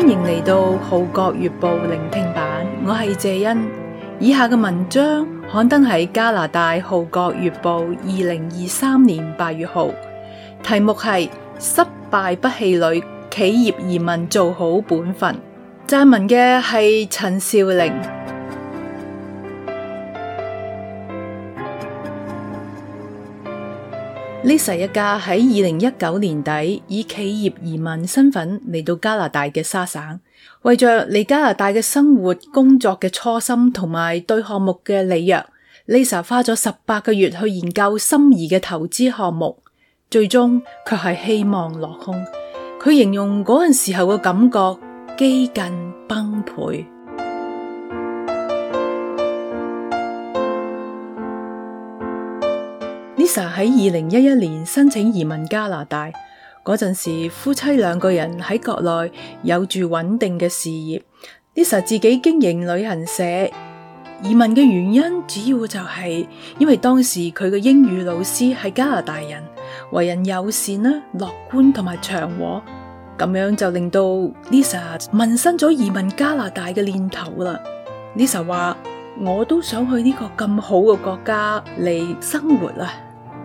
歡迎嚟到《號角月報》聆聽版，我係謝欣。以下嘅文章刊登喺加拿大《號角月報》2023年8月號，題目係失敗不氣餒，企業移民做好本分。撰文嘅係陳少玲。Lisa 一家喺2019年底以企業移民身份嚟到加拿大嘅沙省，為着嚟加拿大嘅生活工作嘅初心同埋對項目嘅履約， Lisa 花咗18個月去研究心儀嘅投資項目，最終卻係希望落空。佢形容嗰陣時候嘅感覺幾近崩潰。Lisa 喺2011年申請移民加拿大嗰陣時，夫妻兩個人喺國內有住穩定嘅事業。Lisa 自己經營旅行社，移民嘅原因主要就係因為當時佢嘅英語老師係加拿大人，為人友善啦、樂觀同埋祥和，咁樣就令到 Lisa 萌生咗移民加拿大嘅念頭啦。Lisa 話：我都想去呢個咁好嘅國家嚟生活啊！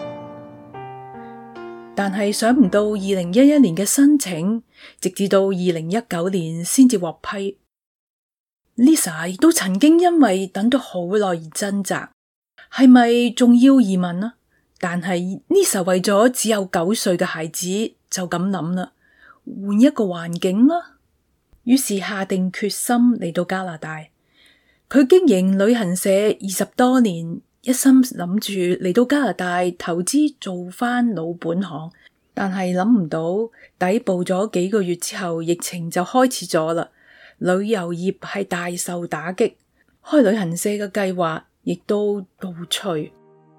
但係想唔到2011年嘅申請，直至到2019年先至獲批。Lisa 亦都曾經因為等咗好耐而掙扎，係咪仲要移民啊？但係 Lisa 為咗只有9歲嘅孩子就咁諗啦，換一個環境啦。於是下定決心嚟到加拿大。佢經營旅行社20多年，一心諗住嚟到加拿大投資做返老本行，但係諗唔到底部咗幾個月之後，疫情就開始咗啦。旅遊業係大受打擊，開旅行社嘅計劃亦都倒退。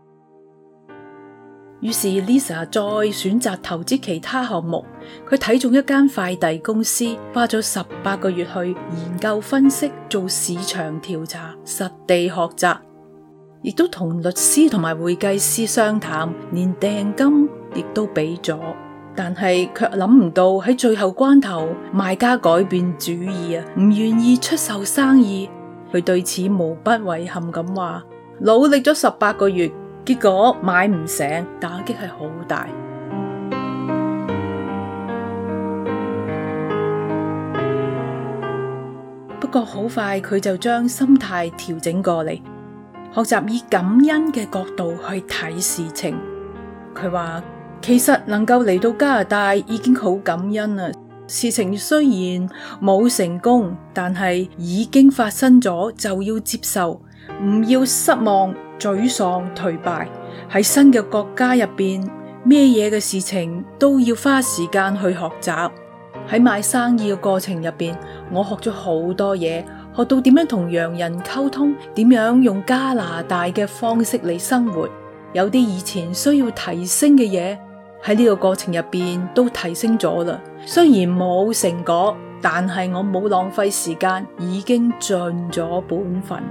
於是 Lisa 再選擇投資其他項目。佢睇中一間快遞公司，花咗18個月去研究分析，做市場調查，實地學習，亦都同律師同埋會計師商談，連訂金亦都俾咗。但係卻諗唔到喺最後關頭，賣家改變主意啊，唔願意出售生意。佢對此無不遺憾咁話：努力咗18個月，結果買唔成，打擊係好大。不過好快佢就將心態調整過嚟，學習以感恩嘅角度去睇事情。佢話其實能夠嚟到加拿大已經好感恩啦。事情雖然冇成功，但係已經發生咗，就要接受，唔要失望、沮喪、頹敗。喺新嘅國家入邊，咩嘢嘅事情都要花時間去學習。喺賣生意嘅過程入邊，我學咗好多嘢，學到點樣同洋人溝通，點樣用加拿大嘅方式嚟生活。有啲以前需要提升嘅嘢，喺呢個過程入邊都提升咗啦。雖然冇成果，但係我冇浪費時間，已經盡咗本分。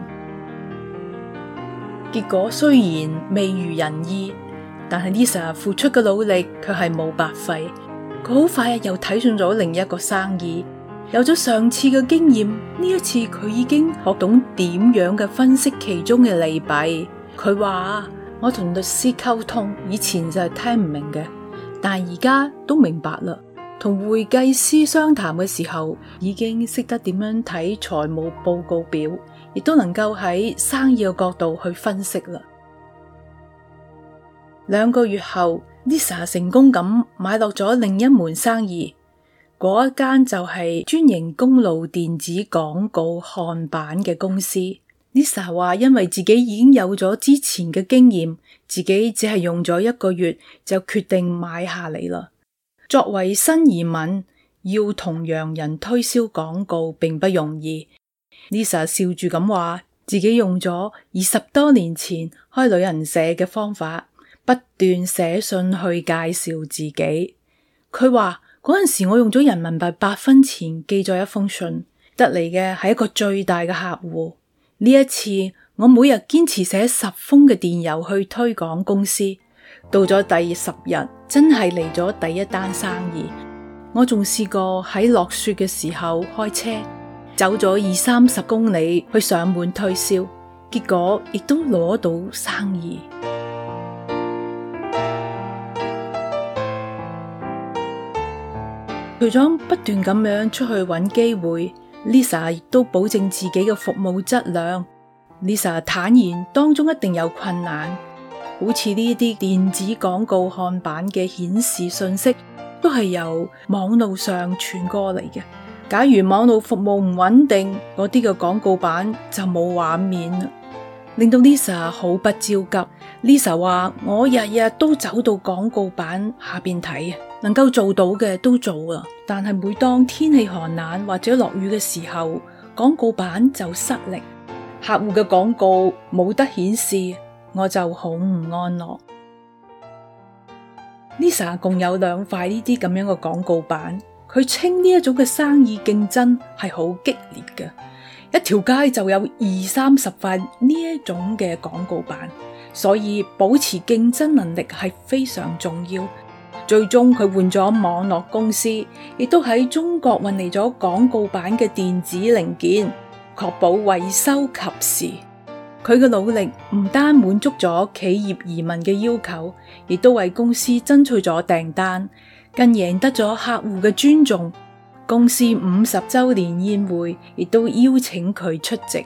結果雖然未如人意，但係 Lisa 付出嘅努力卻係冇白費。佢好快又睇上咗另一個生意，有咗上次嘅經驗，呢一次佢已經學懂點樣嘅分析其中嘅利弊。佢話：我同律師溝通，以前就係聽唔明嘅，但係而家都明白啦。同會計師商談嘅時候，已經識得點樣睇財務報告表，亦都能夠喺生意嘅角度去分析啦。2個月後，Lisa 成功咁買落咗另一門生意，嗰一間就係專營公路電子廣告看板嘅公司。Lisa 話因為自己已經有咗之前嘅經驗，自己只係用咗1個月就決定買下嚟啦。作為新移民，要同洋人推銷廣告並不容易。Lisa 笑住咁話，自己用咗20多年前開旅行社嘅方法，不斷寫信去介紹自己。佢話嗰陣時我用咗人民幣8分錢寄咗一封信，得嚟嘅係一個最大嘅客戶。呢一次我每日堅持寫10封嘅電郵去推廣公司。到咗第10日，真係嚟咗第一單生意。 我仲試過喺落雪嘅時候開車，走咗20-30公里去上門推銷，結果亦都攞到生意。除咗不斷咁樣出去揾機會， Lisa 亦都保證自己嘅服務質量。Lisa 坦言當中一定有困難，好似呢啲電子廣告看板嘅顯示信息都係由網路上傳過嚟嘅。假如網路服務唔穩定，嗰啲嘅廣告板就冇畫面啦，令到 Lisa 好不焦急。Lisa 話：我日日都走到廣告板下邊睇，能夠做到嘅都做啦。但係每當天氣寒冷或者落雨嘅時候，廣告板就失靈，客戶嘅廣告冇得顯示，我就好唔安樂。Lisa 共有2塊呢啲咁樣嘅廣告板，佢稱呢一種嘅生意競爭係好激烈嘅，一條街就有20-30塊呢一種嘅廣告板，所以保持競爭能力係非常重要。最終佢換咗網絡公司，亦都喺中國運嚟咗廣告板嘅電子零件，確保維修及時。佢嘅努力唔單滿足咗企業移民嘅要求，亦都為公司爭取咗訂單，更贏得咗客戶嘅尊重。公司50周年宴會亦都邀請佢出席。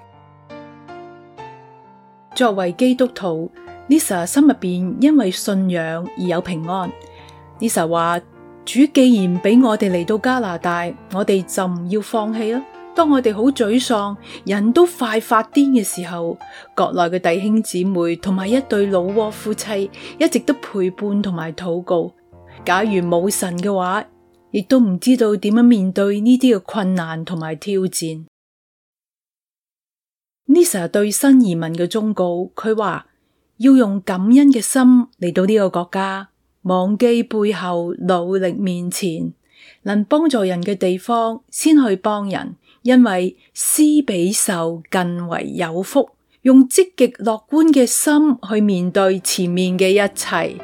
作為基督徒， Lisa 心入邊因為信仰而有平安。Lisa 話：主既然俾我哋嚟到加拿大，我哋就唔要放棄啦。當我哋好沮喪，人都快發癲嘅時候，國內嘅弟兄姊妹同埋一對老窩夫妻一直都陪伴同埋禱告。假如冇神嘅話，亦都唔知道點樣面對呢啲嘅困難同埋挑戰。Lisa 對新移民嘅忠告，佢話要用感恩嘅心嚟到呢個國家。忘記背後，努力面前，能幫助人嘅地方，先去幫人，因為施比受更為有福。用積極樂觀嘅心去面對前面嘅一切。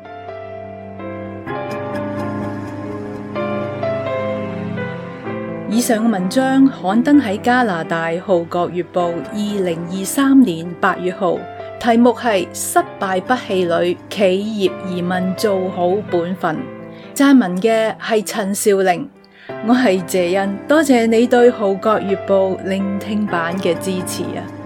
以上嘅文章刊登喺加拿大《號角月報》2023年8月號。題目係失敗不氣餒，企業移民做好本分。撰文嘅係陳少玲，我係謝恩，多謝你對《號角月報》聆聽版嘅支持啊！